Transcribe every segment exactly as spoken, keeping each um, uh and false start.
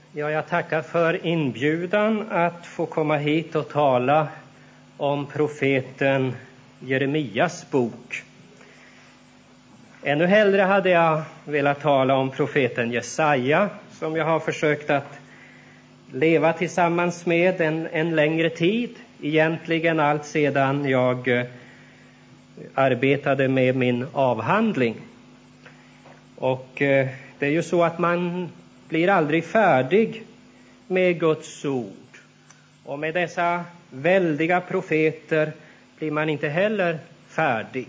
Ja, jag tackar för inbjudan att få komma hit och tala om profeten Jeremias bok. Ännu hellre hade jag velat tala om profeten Jesaja, som jag har försökt att leva tillsammans med en, en längre tid. Egentligen allt sedan jag eh, arbetade med min avhandling. Och eh, det är ju så att man blir aldrig färdig med Guds ord. Och med dessa väldiga profeter blir man inte heller färdig.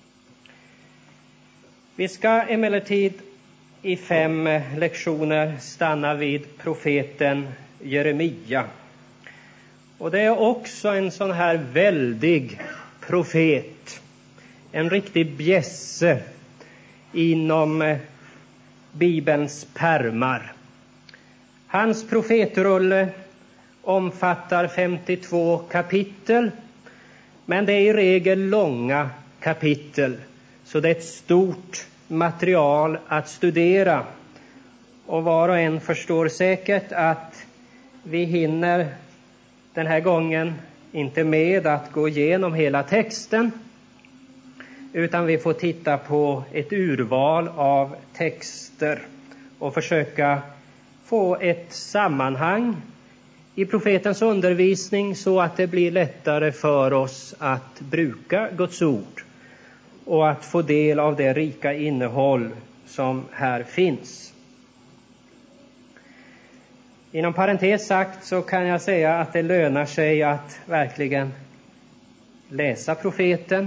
Vi ska emellertid i fem lektioner stanna vid profeten Jeremia. Och det är också en sån här väldig profet. En riktig bjässe inom Bibelns pärmar. Hans profetrulle omfattar femtiotvå kapitel, men det är i regel långa kapitel, så det är ett stort material att studera. Och var och en förstår säkert att vi hinner den här gången inte med att gå igenom hela texten, utan vi får titta på ett urval av texter och försöka få ett sammanhang i profetens undervisning så att det blir lättare för oss att bruka Guds ord och att få del av det rika innehåll som här finns. Inom parentes sagt så kan jag säga att det lönar sig att verkligen läsa profeten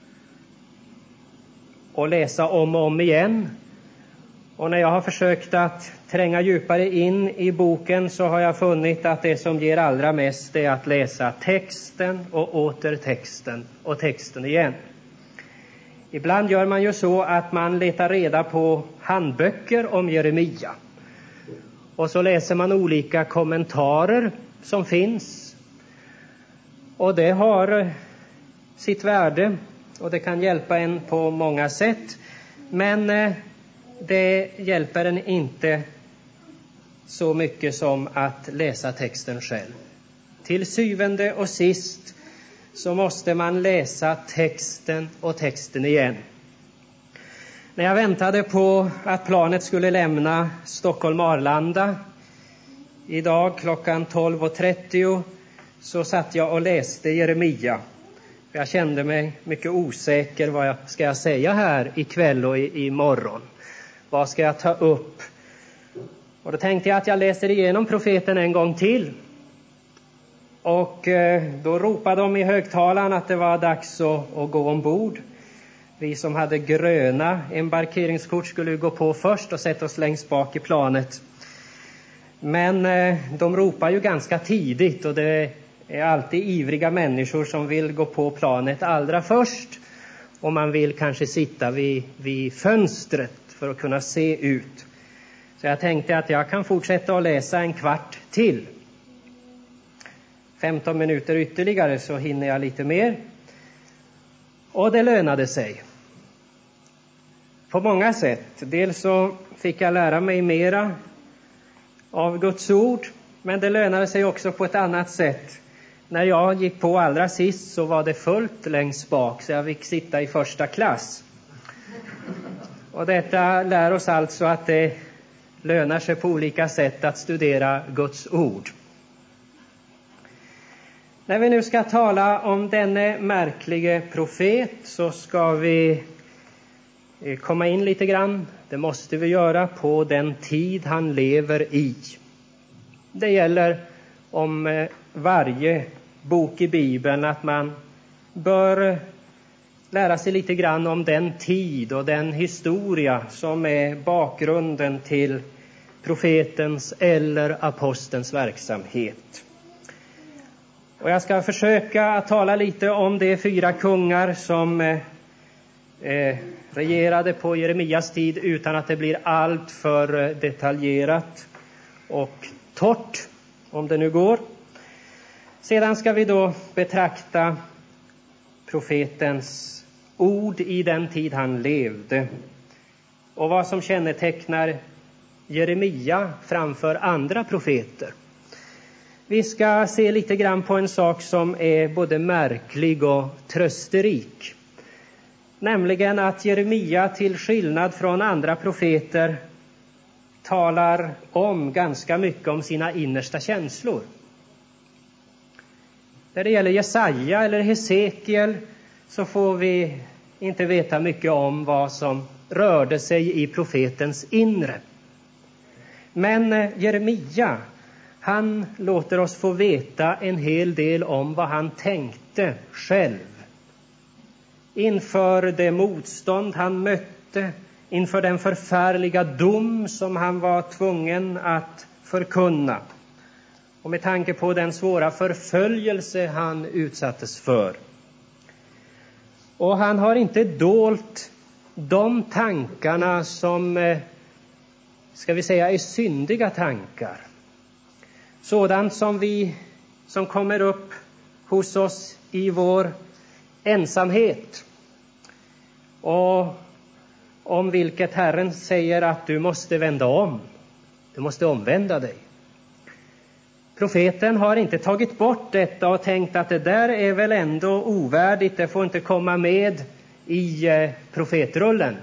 och läsa om och om igen. Och när jag har försökt att tränga djupare in i boken så har jag funnit att det som ger allra mest är att läsa texten och åter texten och texten igen. Ibland gör man ju så att man letar reda på handböcker om Jeremia. Och så läser man olika kommentarer som finns. Och det har sitt värde och det kan hjälpa en på många sätt. Men det hjälper en inte så mycket som att läsa texten själv. Till syvende och sist så måste man läsa texten och texten igen. När jag väntade på att planet skulle lämna Stockholm-Arlanda idag klockan tolv och trettio så satt jag och läste Jeremia. Jag kände mig mycket osäker. Vad ska jag säga här ikväll och i, i morgon? Vad ska jag ta upp? Och då tänkte jag att jag läser igenom profeten en gång till. Och eh, då ropade de i högtalaren att det var dags att, att gå ombord. Vi som hade gröna embarkeringskort skulle gå på först och sätta oss längst bak i planet. Men eh, de ropar ju ganska tidigt och det är alltid ivriga människor som vill gå på planet allra först. Och man vill kanske sitta vid, vid fönstret för att kunna se ut. Så jag tänkte att jag kan fortsätta att läsa en kvart till. femton minuter ytterligare så hinner jag lite mer. Och det lönade sig. På många sätt. Dels så fick jag lära mig mera av Guds ord. Men det lönade sig också på ett annat sätt. När jag gick på allra sist så var det fullt längst bak. Så jag fick sitta i första klass. Och detta lär oss alltså att det lönar sig på olika sätt att studera Guds ord. När vi nu ska tala om denne märklige profet så ska vi komma in lite grann, det måste vi göra, på den tid han lever i. Det gäller om varje bok i Bibeln att man bör lära sig lite grann om den tid och den historia som är bakgrunden till profetens eller apostelns verksamhet. Och jag ska försöka att tala lite om de fyra kungar som eh, regerade på Jeremias tid utan att det blir allt för detaljerat och torrt, om det nu går. Sedan ska vi då betrakta profetens ord i den tid han levde och vad som kännetecknar Jeremia framför andra profeter. Vi ska se lite grann på en sak som är både märklig och trösterik. Nämligen att Jeremia till skillnad från andra profeter talar om ganska mycket om sina innersta känslor. När det gäller Jesaja eller Hesekiel så får vi inte veta mycket om vad som rörde sig i profetens inre. Men Jeremia, han låter oss få veta en hel del om vad han tänkte själv. Inför det motstånd han mötte, inför den förfärliga dom som han var tvungen att förkunna. Och med tanke på den svåra förföljelse han utsattes för. Och han har inte dolt de tankarna som, ska vi säga, är syndiga tankar. Sådant som vi, som kommer upp hos oss i vår ensamhet. Och om vilket Herren säger att du måste vända om. Du måste omvända dig. Profeten har inte tagit bort detta och tänkt att det där är väl ändå ovärdigt. Det får inte komma med i profetrullen.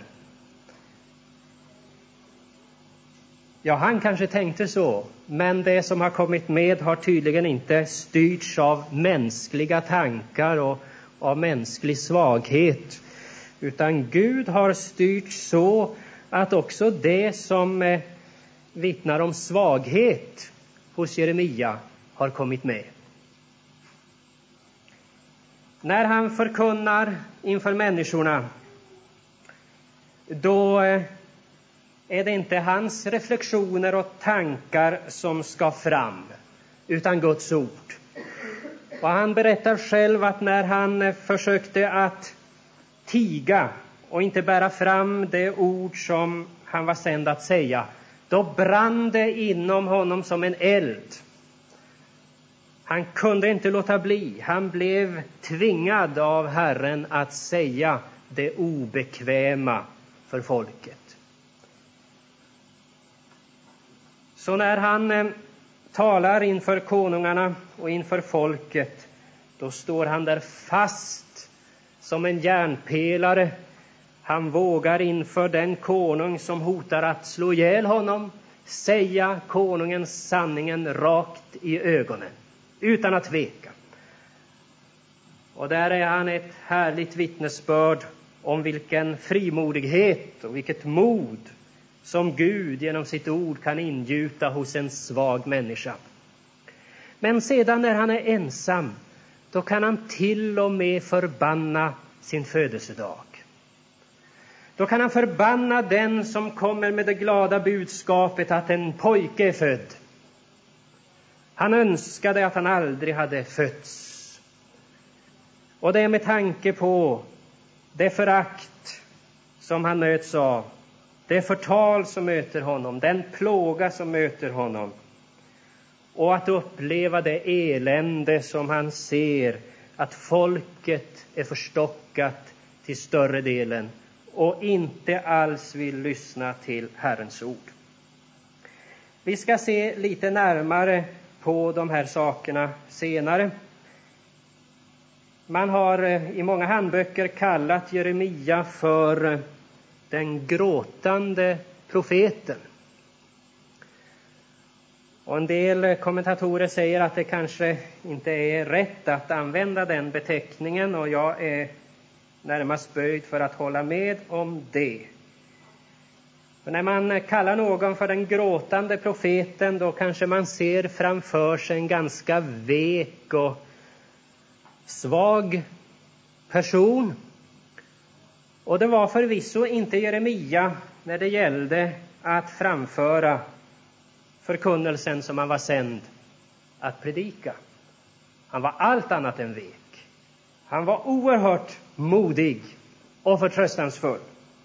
Ja, han kanske tänkte så. Men det som har kommit med har tydligen inte styrts av mänskliga tankar och av mänsklig svaghet. Utan Gud har styrt så att också det som vittnar om svaghet hos Jeremia har kommit med. När han förkunnar inför människorna, då är det inte hans reflektioner och tankar som ska fram, utan Guds ord. Och han berättar själv att när han försökte att tiga och inte bära fram det ord som han var sänd att säga, då brann det inom honom som en eld. Han kunde inte låta bli. Han blev tvingad av Herren att säga det obekväma för folket. Så när han eh, talar inför konungarna och inför folket, då står han där fast som en järnpelare. Han vågar inför den konung som hotar att slå ihjäl honom säga konungens sanningen rakt i ögonen, utan att tveka. Och där är han ett härligt vittnesbörd om vilken frimodighet och vilket mod som Gud genom sitt ord kan ingjuta hos en svag människa. Men sedan när han är ensam, då kan han till och med förbanna sin födelsedag. Då kan han förbanna den som kommer med det glada budskapet att en pojke är född. Han önskade att han aldrig hade fötts. Och det är med tanke på det förakt som han möts av, det förtal som möter honom, den plåga som möter honom. Och att uppleva det elände som han ser, att folket är förstockat till större delen och inte alls vill lyssna till Herrens ord. Vi ska se lite närmare på de här sakerna senare. Man har i många handböcker kallat Jeremia för den gråtande profeten. Och en del kommentatorer säger att det kanske inte är rätt att använda den beteckningen, och jag är närmast böjd för att hålla med om det. För när man kallar någon för den gråtande profeten, då kanske man ser framför sig en ganska vek och svag person. Och det var förvisso inte Jeremia när det gällde att framföra förkunnelsen som han var sänd att predika. Han var allt annat än vek. Han var oerhört modig och förtröstansfull.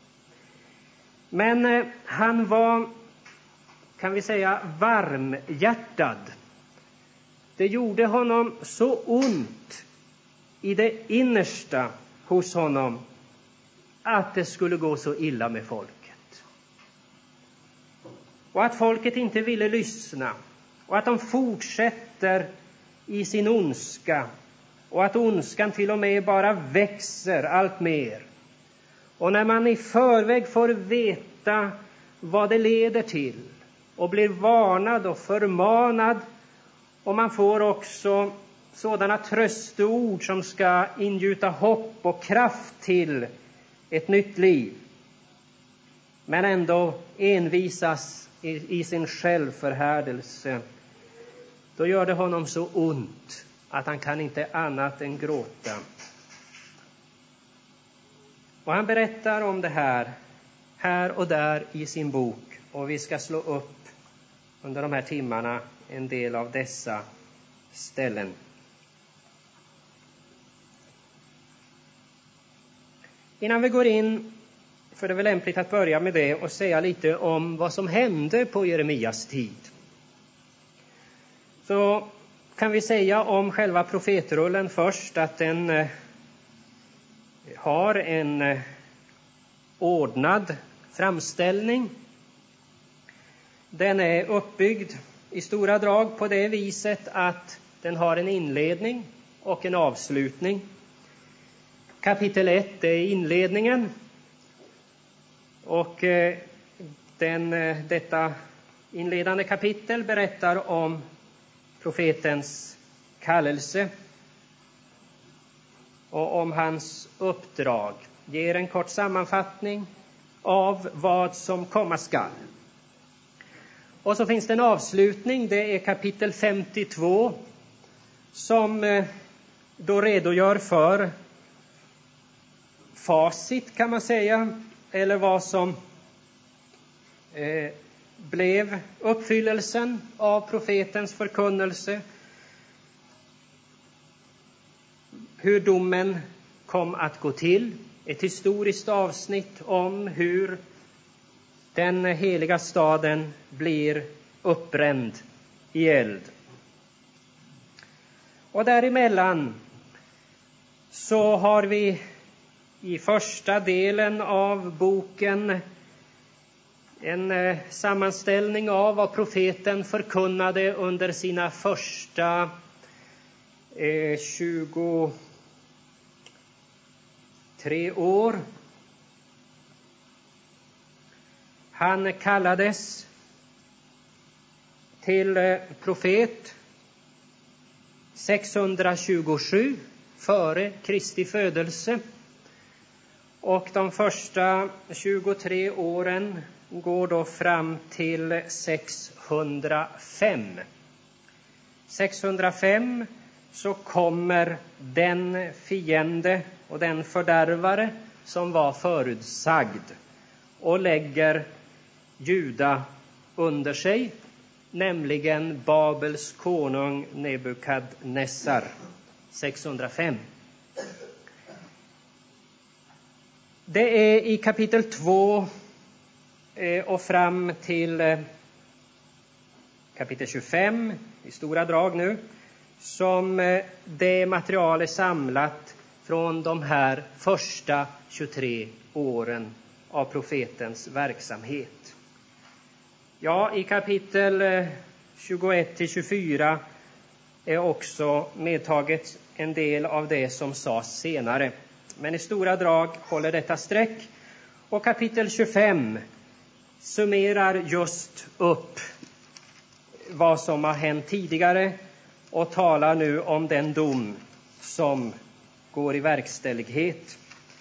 Men eh, han var, kan vi säga, varmhjärtad. Det gjorde honom så ont i det innersta hos honom att det skulle gå så illa med folket. och att folket inte ville lyssna och att de fortsätter i sin ondska och att ondskan till och med bara växer allt mer. Och när man i förväg får veta vad det leder till och blir varnad och förmanad, och man får också sådana trösteord som ska ingjuta hopp och kraft till ett nytt liv, men ändå envisas i, i sin självförhärdelse, då gör det honom så ont att han kan inte annat än gråta. Och han berättar om det här, här och där i sin bok, och vi ska slå upp under de här timmarna en del av dessa ställen. Innan vi går in, för det är väl lämpligt att börja med det och säga lite om vad som hände på Jeremias tid. Så kan vi säga om själva profetrullen först att den eh, har en eh, ordnad framställning. Den är uppbyggd i stora drag på det viset att den har en inledning och en avslutning. Kapitel ett är inledningen, och eh, den, eh, detta inledande kapitel berättar om profetens kallelse och om hans uppdrag. Ger en kort sammanfattning av vad som komma skall. Och så finns det en avslutning, det är kapitel femtiotvå, som då redogör för facit, kan man säga, eller vad som eh, blev uppfyllelsen av profetens förkunnelse, hur domen kom att gå till, ett historiskt avsnitt om hur den heliga staden blir uppbränd i eld. Och däremellan så har vi i första delen av boken en eh, sammanställning av vad profeten förkunnade under sina första eh, tjugotre år. Han kallades till eh, profet sexhundratjugosju före Kristi födelse. Och de första tjugotre åren går då fram till sexhundrafem. sexhundrafem så kommer den fiende och den fördärvare som var förutsagd och lägger Juda under sig, nämligen Babels konung Nebukadnessar. sexhundrafem. Det är i kapitel två och fram till kapitel tjugofem, i stora drag nu, som det material är samlat från de här första tjugotre åren av profetens verksamhet. Ja, i kapitel tjugoett till tjugofyra är också medtaget en del av det som sades senare. Men i stora drag håller detta streck. Och kapitel tjugofem summerar just upp vad som har hänt tidigare och talar nu om den dom som går i verkställighet.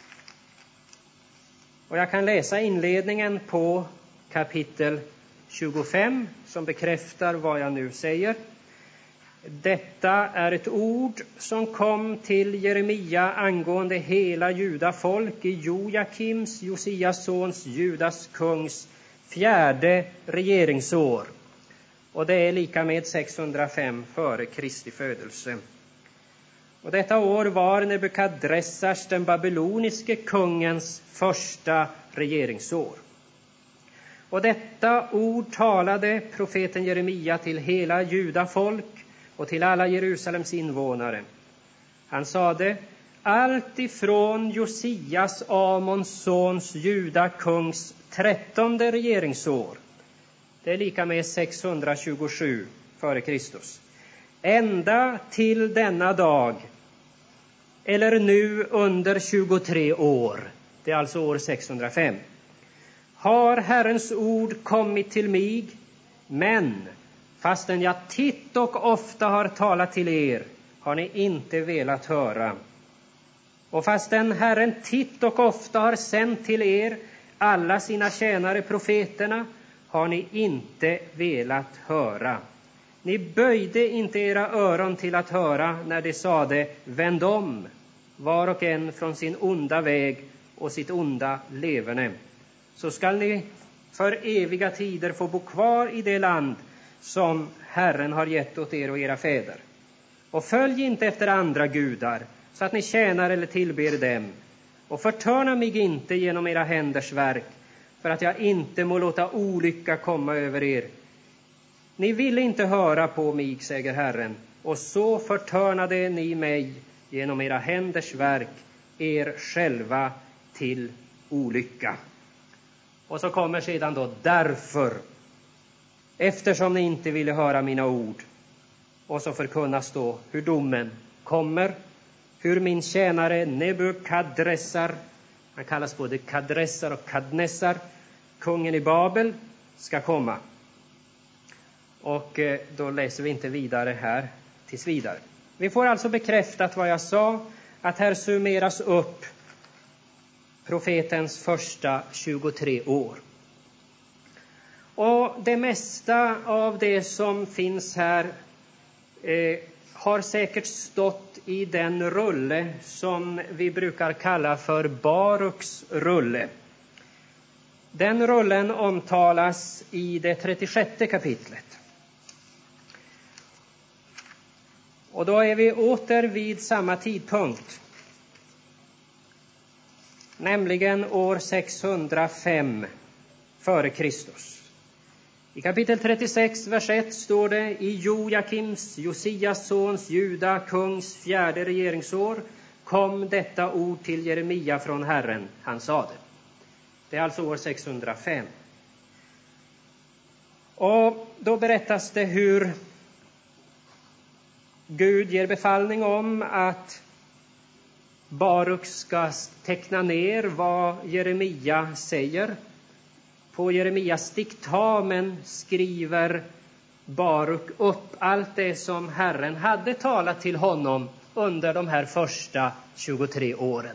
Och jag kan läsa inledningen på kapitel tjugofem som bekräftar vad jag nu säger. Detta är ett ord som kom till Jeremia angående hela judafolk i Jojakims, Josias sons, Judas kungs fjärde regeringsår. Och det är lika med sexhundrafem före Kristi födelse. Och detta år var Nebukadnessars, den babyloniske kungens, första regeringsår. Och detta ord talade profeten Jeremia till hela judafolk och till alla Jerusalems invånare. Han sade: allt ifrån Josias, Amons sons, Juda kungs trettonde regeringsår Det är lika med sexhundratjugosju före Kristus. Ända till denna dag, eller nu under tjugotre år, det är alltså år sexhundrafem, har Herrens ord kommit till mig, men fastän jag titt och ofta har talat till er, har ni inte velat höra. Och fastän Herren titt och ofta har sänt till er alla sina tjänare profeterna, har ni inte velat höra. Ni böjde inte era öron till att höra när de sade: vänd om, var och en från sin onda väg och sitt onda leverne. Så skall ni för eviga tider få bo kvar i det land som Herren har gett åt er och era fäder. Och följ inte efter andra gudar, så att ni tjänar eller tillber dem. Och förtörna mig inte genom era händers verk, för att jag inte må låta olycka komma över er. Ni ville inte höra på mig, säger Herren, och så förtörnade ni mig genom era händers verk, er själva till olycka. Och så kommer sedan då därför, eftersom ni inte ville höra mina ord. Och så förkunnas då hur domen kommer, hur min tjänare Nebukadressar, han kallas både Kadressar och Kadnessar, kungen i Babel, ska komma. Och då läser vi inte vidare här tills vidare. Vi får alltså bekräftat vad jag sa, att här summeras upp profetens första tjugotre år. Och det mesta av det som finns här eh, har säkert stått i den rulle som vi brukar kalla för Baruks rulle. Den rullen omtalas i det trettiosjätte kapitlet. Och då är vi åter vid samma tidpunkt, nämligen år sexhundrafem före Kristus. I kapitel trettiosex, vers ett står det: i Joakims, Josias sons, Juda kungs fjärde regeringsår kom detta ord till Jeremia från Herren, han sade. Det är alltså år sexhundrafem. Och då berättas det hur Gud ger befallning om att Baruk ska teckna ner vad Jeremia säger. På Jeremias diktamen skriver Baruk upp allt det som Herren hade talat till honom under de här första tjugotre åren.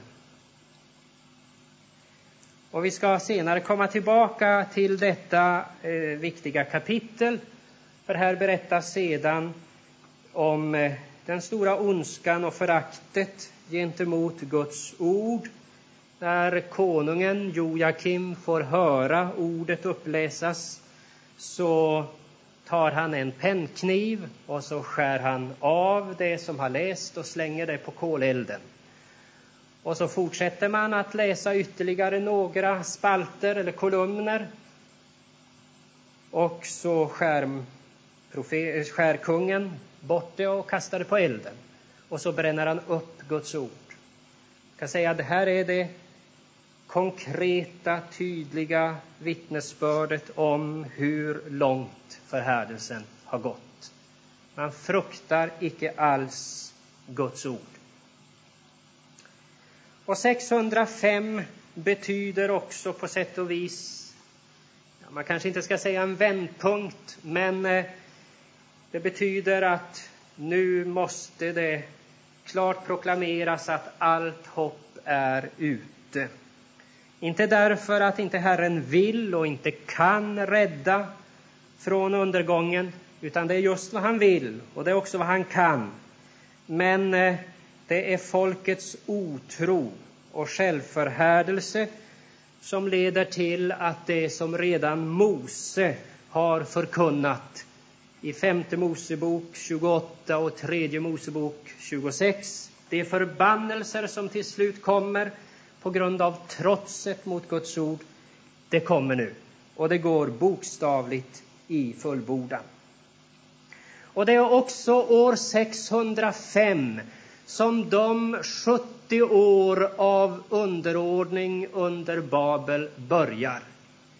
Och vi ska senare komma tillbaka till detta eh, viktiga kapitel. För här berättas sedan om eh, den stora ondskan och föraktet gentemot Guds ord. När konungen Joakim får höra ordet uppläsas, så tar han en pennkniv och så skär han av det som har läst och slänger det på kolelden. Och så fortsätter man att läsa ytterligare några spalter eller kolumner. Och så skär, profe- skär kungen bort det och kastar det på elden. Och så bränner han upp Guds ord. Jag kan säga att det här är det konkreta, tydliga vittnesbördet om hur långt förhärdelsen har gått. Man fruktar icke alls Guds ord. Och sexhundrafem betyder också på sätt och vis, ja, man kanske inte ska säga en vändpunkt, men eh, det betyder att nu måste det klart proklameras att allt hopp är ute. Inte därför att inte Herren vill och inte kan rädda från undergången, utan det är just vad han vill och det är också vad han kan. Men eh, det är folkets otro och självförhärdelse som leder till att det som redan Mose har förkunnat i femte Mosebok tjugoåtta och tredje Mosebok tjugosex, det är förbannelser som till slut kommer på grund av trotset mot Guds ord, det kommer nu. Och det går bokstavligt i fullbordan. Och det är också år sexhundrafem som de sjuttio år av underordning under Babel börjar.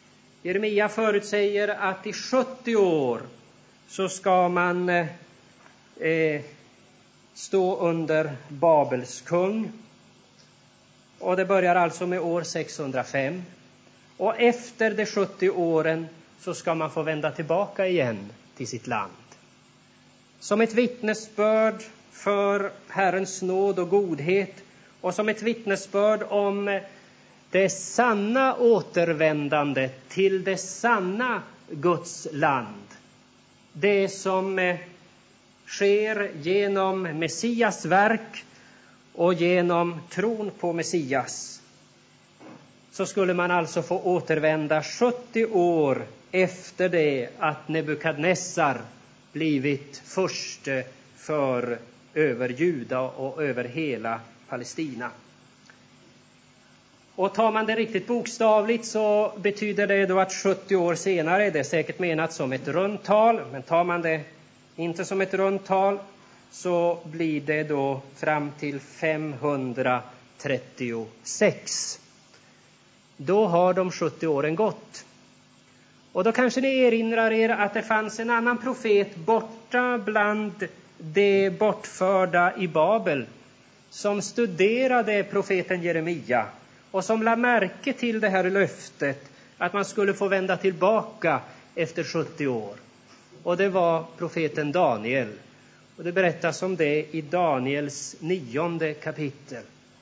Jeremia förutsäger att i sjuttio år så ska man eh, stå under Babels kung. Och det börjar alltså med år sexhundrafem. Och efter de sjuttio åren så ska man få vända tillbaka igen till sitt land. Som ett vittnesbörd för Herrens nåd och godhet och som ett vittnesbörd om det sanna återvändandet till det sanna Guds land. Det som sker genom Messias verk och genom tron på Messias. Så skulle man alltså få återvända sjuttio år efter det att Nebukadnessar blivit furste för över Juda och över hela Palestina. Och tar man det riktigt bokstavligt så betyder det då att sjuttio år senare, det är säkert menat som ett rundtal, men tar man det inte som ett rundtal så blir det då fram till femhundratrettiosex. Då har de sjuttio åren gått. Och då kanske ni erinrar er att det fanns en annan profet borta bland de bortförda i Babel som studerade profeten Jeremia och som lade märke till det här löftet att man skulle få vända tillbaka efter sjuttio år. Och det var profeten Daniel. Och det berättas om det i Daniels nionde kapitel.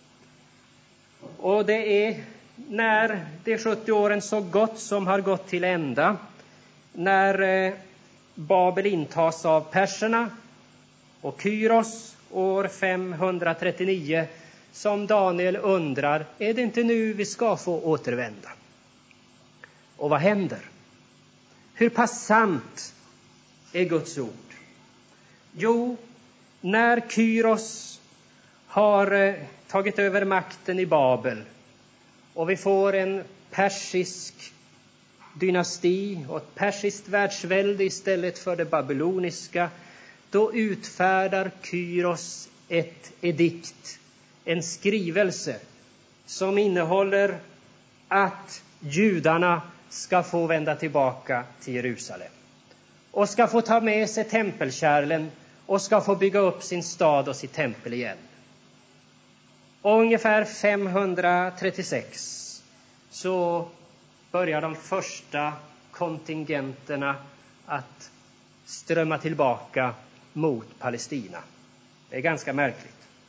Och det är när de sjuttio åren så gott som har gått till ända, när Babel intas av perserna och Kyros år femhundratrettionio, som Daniel undrar, är det inte nu vi ska få återvända? Och vad händer? Hur pass sant är Guds ord? Jo, när Kyros har tagit över makten i Babel och vi får en persisk dynasti och ett persiskt världsvälde istället för det babyloniska, då utfärdar Kyros ett edikt, en skrivelse som innehåller att judarna ska få vända tillbaka till Jerusalem och ska få ta med sig tempelkärlen och ska få bygga upp sin stad och sitt tempel igen. Och ungefär femhundratrettiosex så börjar de första kontingenterna att strömma tillbaka mot Palestina. Det är ganska märkligt.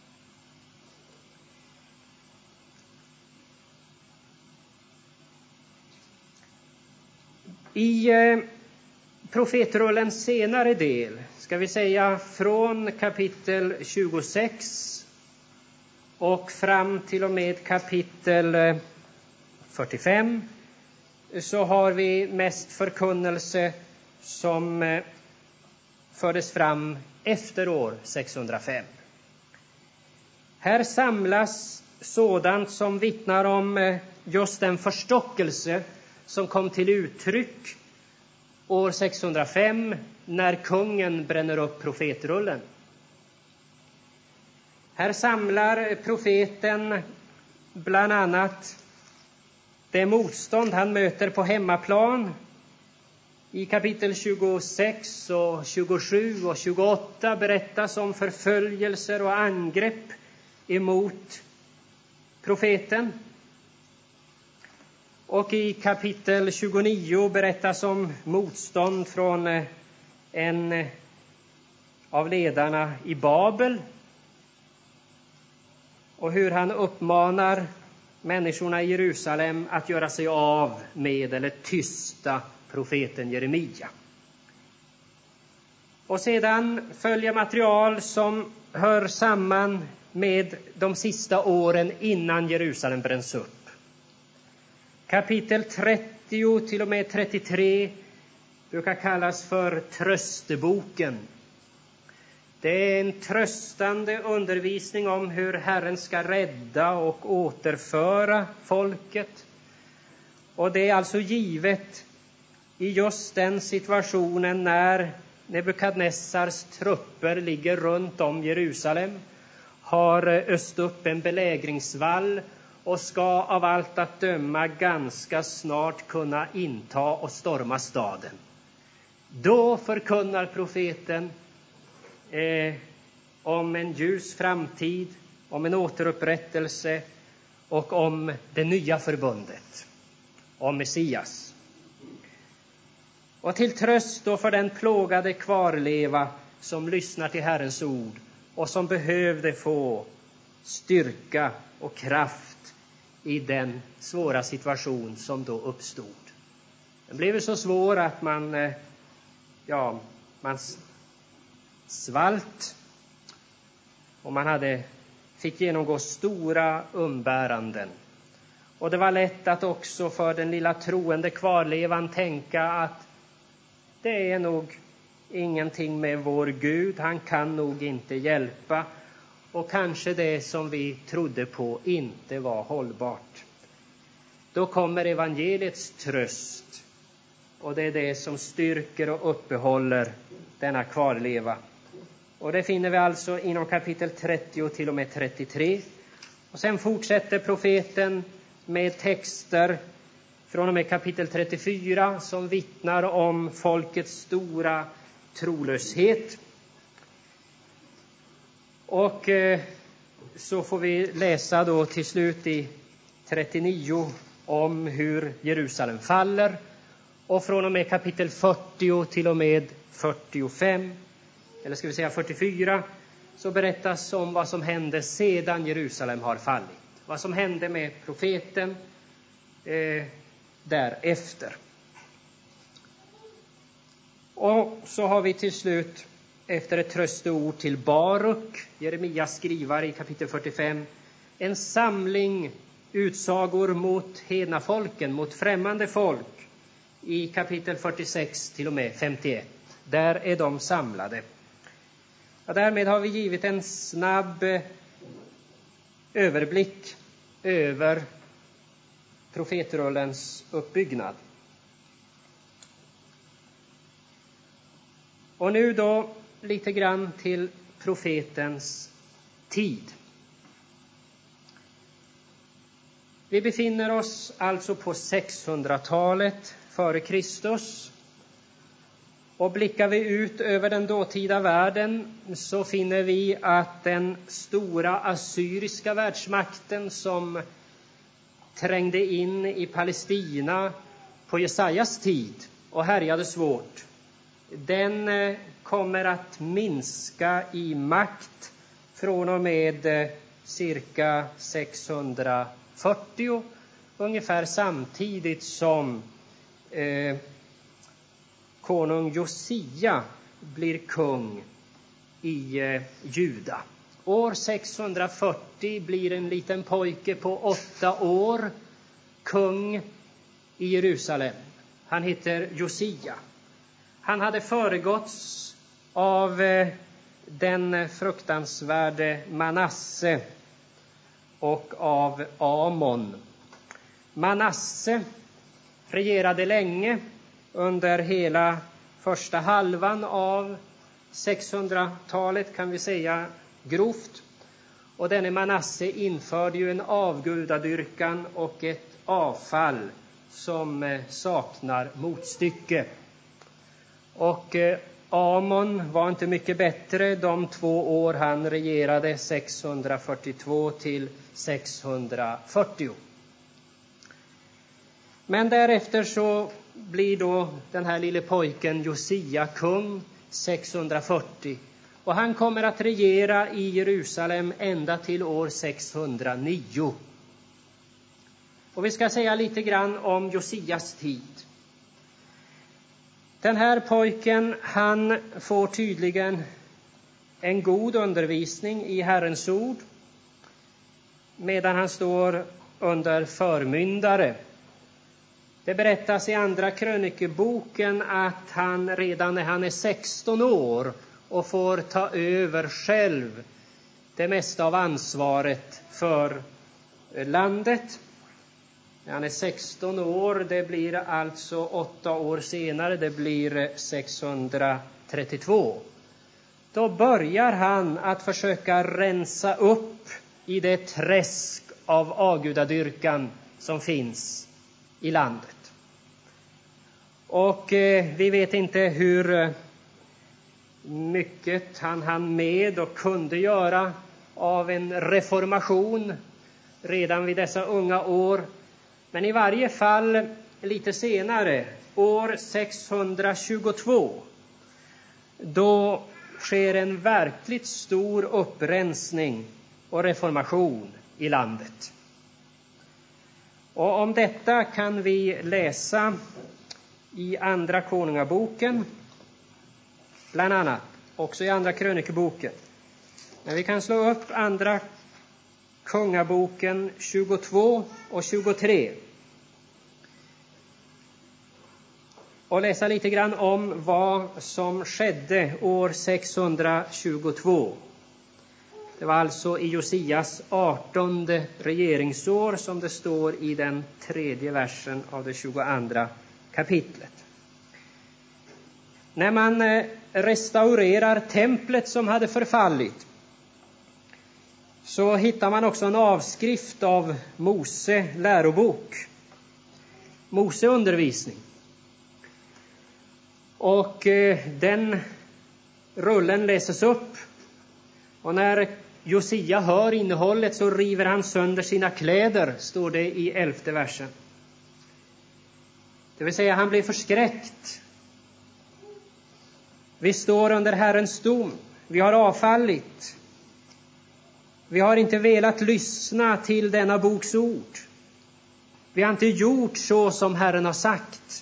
I eh, profetrullens senare del, ska vi säga från kapitel tjugosex och fram till och med kapitel fyrtiofem, så har vi mest förkunnelse som eh, fördes fram efter år sexhundrafem. Här samlas sådant som vittnar om eh, just den förstockelse som kom till uttryck år sexhundrafem när kungen bränner upp profetrullen. Här samlar profeten bland annat det motstånd han möter på hemmaplan. I kapitel tjugosex och tjugosju och tjugoåtta berättas om förföljelser och angrepp emot profeten. Och i kapitel tjugonio berättas om motstånd från en av ledarna i Babel och hur han uppmanar människorna i Jerusalem att göra sig av med eller tysta profeten Jeremia. Och sedan följer material som hör samman med de sista åren innan Jerusalem bränns upp. Kapitel trettio till och med trettiotre brukar kallas för trösteboken. Det är en tröstande undervisning om hur Herren ska rädda och återföra folket. Och det är alltså givet i just den situationen när Nebukadnessars trupper ligger runt om Jerusalem, har öst upp en belägringsvall och ska av allt att döma ganska snart kunna inta och storma staden. Då förkunnar profeten eh, om en ljus framtid, om en återupprättelse och om det nya förbundet, om Messias. Och till tröst då för den plågade kvarleva som lyssnar till Herrens ord och som behövde få styrka och kraft i den svåra situation som då uppstod. Den blev så svår att man, ja, man svalt och man hade, fick genomgå stora umbäranden. Och det var lätt att också för den lilla troende kvarlevan tänka att det är nog ingenting med vår Gud, han kan nog inte hjälpa. Och kanske det som vi trodde på inte var hållbart. Då kommer evangeliets tröst. Och det är det som styrker och uppehåller denna kvarleva. Och det finner vi alltså inom kapitel trettio till och med trettiotre. Och sen fortsätter profeten med texter från och med kapitel trettiofyra som vittnar om folkets stora trolöshet. Och eh, så får vi läsa då till slut i trettionio om hur Jerusalem faller. Och från och med kapitel fyrtio till och med fyrtiofem, eller ska vi säga fyrtiofyra, så berättas om vad som hände sedan Jerusalem har fallit. Vad som hände med profeten eh, därefter. Och så har vi till slut efter ett trösteord till Baruk, Jeremias skrivare i kapitel fyrtiofem, en samling utsagor mot hedna folken, mot främmande folk i kapitel fyrtiosex till och med femtioett. Där är de samlade. Och därmed har vi givit en snabb överblick över profetrullens uppbyggnad. Och nu då lite grann till profetens tid. Vi befinner oss alltså på sexhundratalet före Kristus. Och blickar vi ut över den dåtida världen så finner vi att den stora assyriska världsmakten som trängde in i Palestina på Jesajas tid och härjade svårt, den kommer att minska i makt från och med cirka sexhundrafyrtio, ungefär samtidigt som eh, konung Josia blir kung i eh, Juda. År sexhundrafyrtio blir en liten pojke på åtta år kung i Jerusalem. Han heter Josia. Han hade föregåtts av eh, den fruktansvärde Manasse och av Amon. Manasse regerade länge under hela första halvan av sexhundratalet, kan vi säga grovt. Och denne Manasse införde ju en avgudadyrkan och ett avfall som saknar motstycke. Och Amon var inte mycket bättre de två år han regerade, sexhundrafyrtiotvå till sexhundrafyrtio. Men därefter så blir då den här lille pojken Josia kung sexhundrafyrtio. Och han kommer att regera i Jerusalem ända till år sexhundranio. Och vi ska säga lite grann om Josias tid. Den här pojken, han får tydligen en god undervisning i Herrens ord medan han står under förmyndare. Det berättas i andra krönikeboken att han redan när han är sexton år och får ta över själv det mesta av ansvaret för landet. När han är sexton år, det blir alltså åtta år senare, det blir sexhundratrettiotvå. Då börjar han att försöka rensa upp i det träsk av avgudadyrkan som finns i landet. Och eh, vi vet inte hur mycket han hann med och kunde göra av en reformation redan vid dessa unga år. Men i varje fall lite senare, år sexhundratjugotvå, då sker en verkligt stor upprensning och reformation i landet. Och om detta kan vi läsa i andra konungaboken, bland annat, också i andra krönikeboken. Men vi kan slå upp andra kungaboken tjugotvå och tjugotre och läsa lite grann om vad som skedde år sexhundratjugotvå. Det var alltså i Josias artonde regeringsår, som det står i den tredje versen av det tjugoandra kapitlet. När man restaurerar templet som hade förfallit, så hittar man också en avskrift av Mose lärobok, Mose undervisning. Och eh, den rullen läses upp, och när Josia hör innehållet så river han sönder sina kläder, står det i elfte versen. Det vill säga, han blir förskräckt. Vi står under Herrens dom. Vi har avfallit. Vi har inte velat lyssna till denna boks ord. Vi har inte gjort så som Herren har sagt.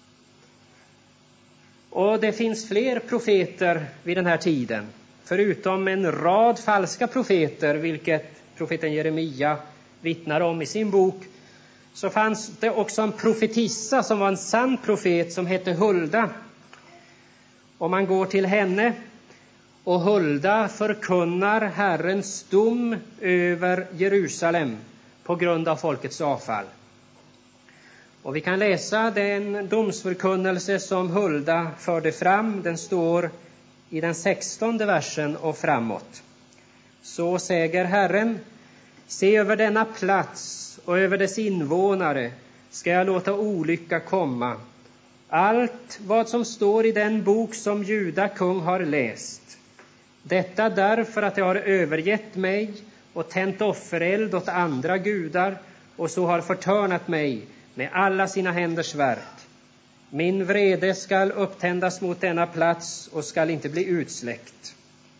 Och det finns fler profeter vid den här tiden. Förutom en rad falska profeter, vilket profeten Jeremia vittnar om i sin bok, så fanns det också en profetissa som var en sann profet som hette Hulda. Och man går till henne, och Hulda förkunnar Herrens dom över Jerusalem på grund av folkets avfall. Och vi kan läsa den domsförkunnelse som Hulda förde fram. Den står i den sextonde versen och framåt. Så säger Herren: se, över denna plats och över dess invånare ska jag låta olycka komma. Allt vad som står i den bok som Juda kung har läst. Detta därför att jag har övergett mig och tänt offereld åt andra gudar, och så har förtörnat mig med alla sina händers verk. Min vrede skall upptändas mot denna plats och skall inte bli utsläckt.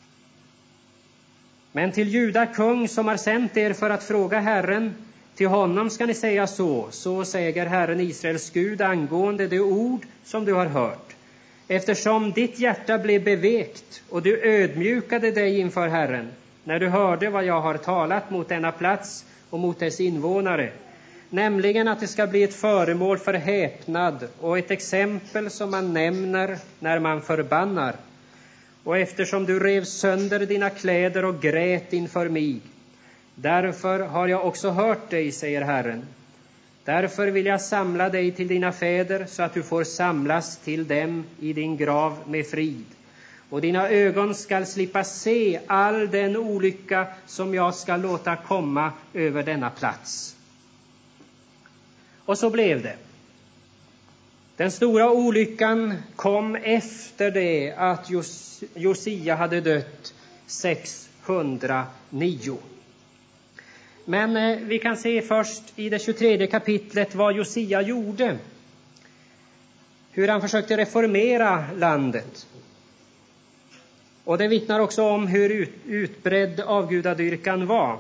Men till Juda kung som har sänt er för att fråga Herren, till honom ska ni säga så. Så säger Herren Israels Gud angående det ord som du har hört. Eftersom ditt hjärta blev bevekt och du ödmjukade dig inför Herren, när du hörde vad jag har talat mot denna plats och mot dess invånare, nämligen att det ska bli ett föremål för häpnad och ett exempel som man nämner när man förbannar. Och eftersom du rev sönder dina kläder och grät inför mig, därför har jag också hört dig, säger Herren. Därför vill jag samla dig till dina fäder, så att du får samlas till dem i din grav med frid. Och dina ögon skall slippa se all den olycka som jag ska låta komma över denna plats. Och så blev det. Den stora olyckan kom efter det att Jos- Josia hade dött sexhundranio. Men eh, vi kan se först i det tjugotredje kapitlet vad Josia gjorde. Hur han försökte reformera landet. Och det vittnar också om hur ut, utbredd avgudadyrkan var.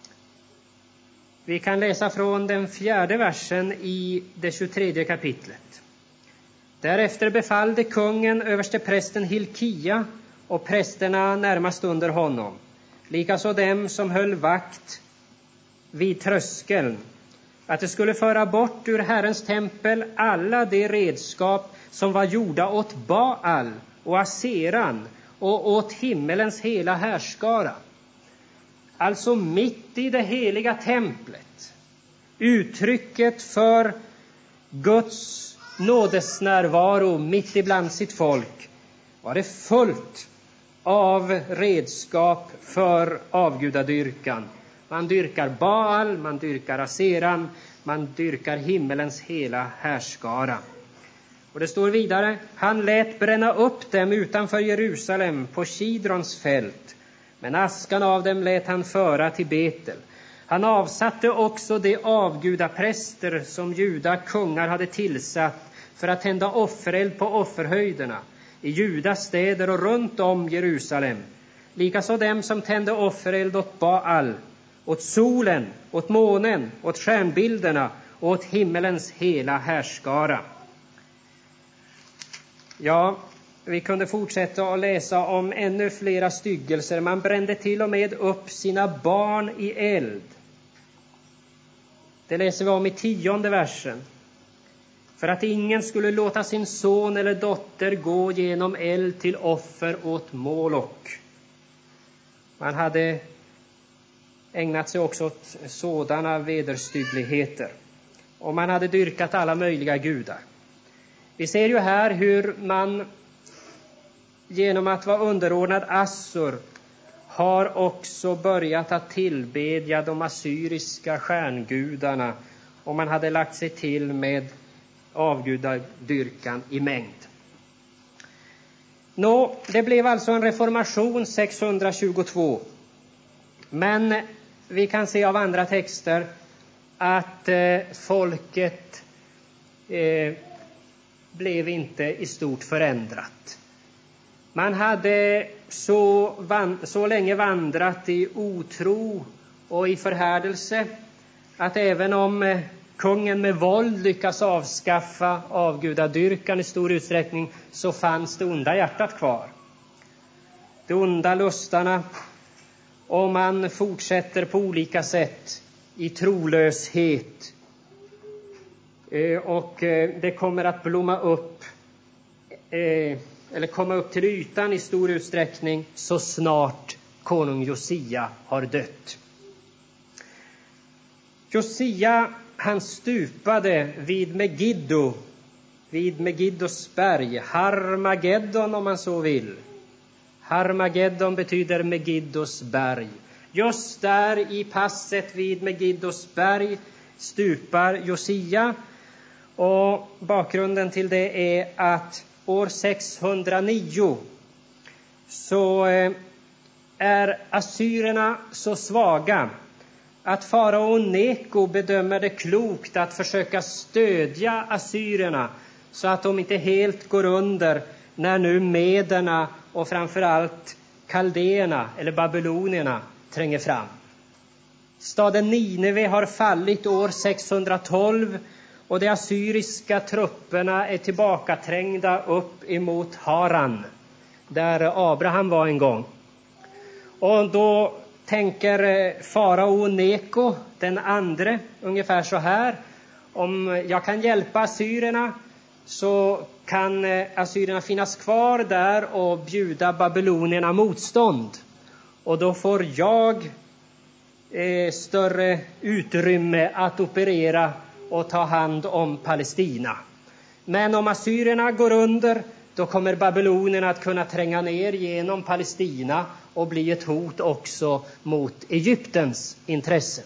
Vi kan läsa från den fjärde versen i det tjugotredje kapitlet. Därefter befallde kungen översteprästen Hilkia och prästerna närmast under honom, likaså dem som höll vakt vid tröskeln, att det skulle föra bort ur Herrens tempel alla de redskap som var gjorda åt Baal och Aseran och åt himmelens hela härskara. Alltså mitt i det heliga templet, uttrycket för Guds nådesnärvaro mitt ibland sitt folk, var det fullt av redskap för avgudadyrkan. Man dyrkar Baal, man dyrkar Aseran, man dyrkar himmelens hela härskara. Och det står vidare, han lät bränna upp dem utanför Jerusalem på Kidrons fält, men askan av dem lät han föra till Betel. Han avsatte också de avgudapräster som Juda kungar hade tillsatt för att tända offereld på offerhöjderna i Judas städer och runt om Jerusalem. Likaså dem som tände offereld åt Baal, åt solen, åt månen, åt stjärnbilderna och åt himmelens hela härskara. Ja, vi kunde fortsätta att läsa om ännu flera styggelser. Man brände till och med upp sina barn i eld. Det läser vi om i tionde versen. För att ingen skulle låta sin son eller dotter gå genom eld till offer åt Molok. Man hade ägnat sig också åt sådana vederstyggligheter. Och man hade dyrkat alla möjliga gudar. Vi ser ju här hur man genom att vara underordnad Assur har också börjat att tillbedja de assyriska stjärngudarna. Och man hade lagt sig till med avgudadyrkan i mängd. Nå, det blev alltså en reformation sexhundratjugotvå. Men vi kan se av andra texter att eh, folket eh, blev inte i stort förändrat. Man hade så, van, så länge vandrat i otro och i förhärdelse att även om eh, kungen med våld lyckas avskaffa avgudadyrkan i stor utsträckning, så fanns det onda hjärtat kvar. De onda lustarna, och man fortsätter på olika sätt i trolöshet. Och det kommer att blomma upp, eller komma upp till ytan i stor utsträckning så snart konung Josia har dött. Josia, han stupade vid Megiddo, vid Megiddos berg, Harmageddon om man så vill. Harmageddon betyder Megiddos berg. Just där i passet vid Megiddos berg stupar Josia. Och bakgrunden till det är att år sexhundranio så är assyrerna så svaga att farao Neko bedömer det klokt att försöka stödja assyrerna så att de inte helt går under när nu mederna och framförallt kaldéerna eller babylonierna tränger fram. Staden Nineve har fallit år sexhundratolv och de assyriska trupperna är tillbakaträngda upp emot Haran, där Abraham var en gång. Och då tänker farao Neko, den andre, ungefär så här: om jag kan hjälpa assyrerna så kan assyrerna finnas kvar där och bjuda babylonierna motstånd. Och då får jag eh, större utrymme att operera och ta hand om Palestina. Men om assyrerna går under, då kommer babylonierna att kunna tränga ner genom Palestina och bli ett hot också mot Egyptens intressen.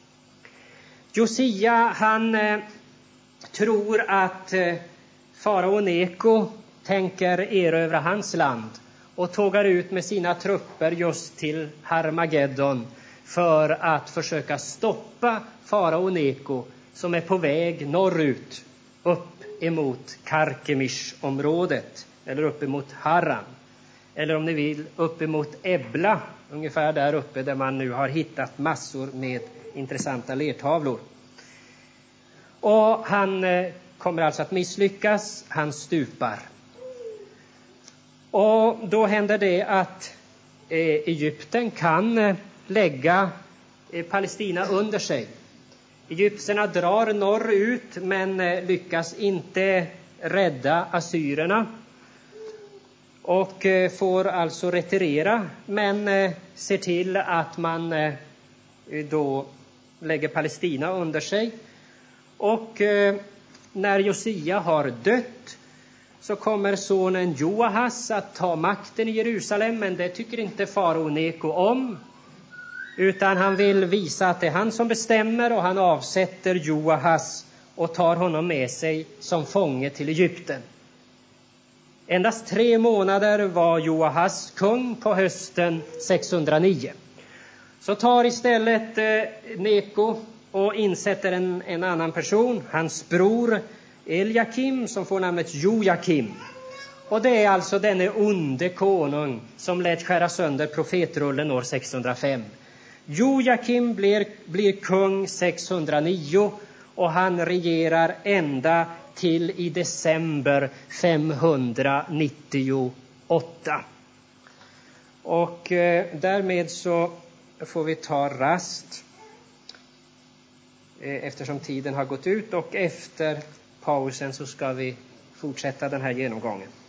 Josia, han eh, tror att eh, farao Neko tänker erövra hans land och tågar ut med sina trupper just till Harmageddon för att försöka stoppa farao Neko som är på väg norrut upp emot Karkemish-området eller upp emot Haran, eller om ni vill upp emot Ebla, ungefär där uppe där man nu har hittat massor med intressanta lertavlor. Och han eh, kommer alltså att misslyckas, han stupar. Och då händer det att eh, Egypten kan eh, lägga eh, Palestina under sig. Egypterna drar norrut men eh, lyckas inte rädda assyrerna och eh, får alltså retirera, men eh, ser till att man eh, då lägger Palestina under sig. Och eh, när Josia har dött så kommer sonen Joahas att ta makten i Jerusalem, men det tycker inte farao Neko om. Utan han vill visa att det är han som bestämmer, och han avsätter Joahas och tar honom med sig som fånge till Egypten. Endast tre månader var Joahas kung på hösten sexhundranio. Så tar istället eh, Neko och insätter en, en annan person, hans bror Eliakim, som får namnet Jojakim. Och det är alltså denne onde konung som lät skära sönder profetrullen år sexhundrafem. Jojakim blir, blir kung sexhundranio, och han regerar ända till i december femhundranittioåtta. Och eh, därmed så får vi ta rast eh, eftersom tiden har gått ut, och efter pausen så ska vi fortsätta den här genomgången.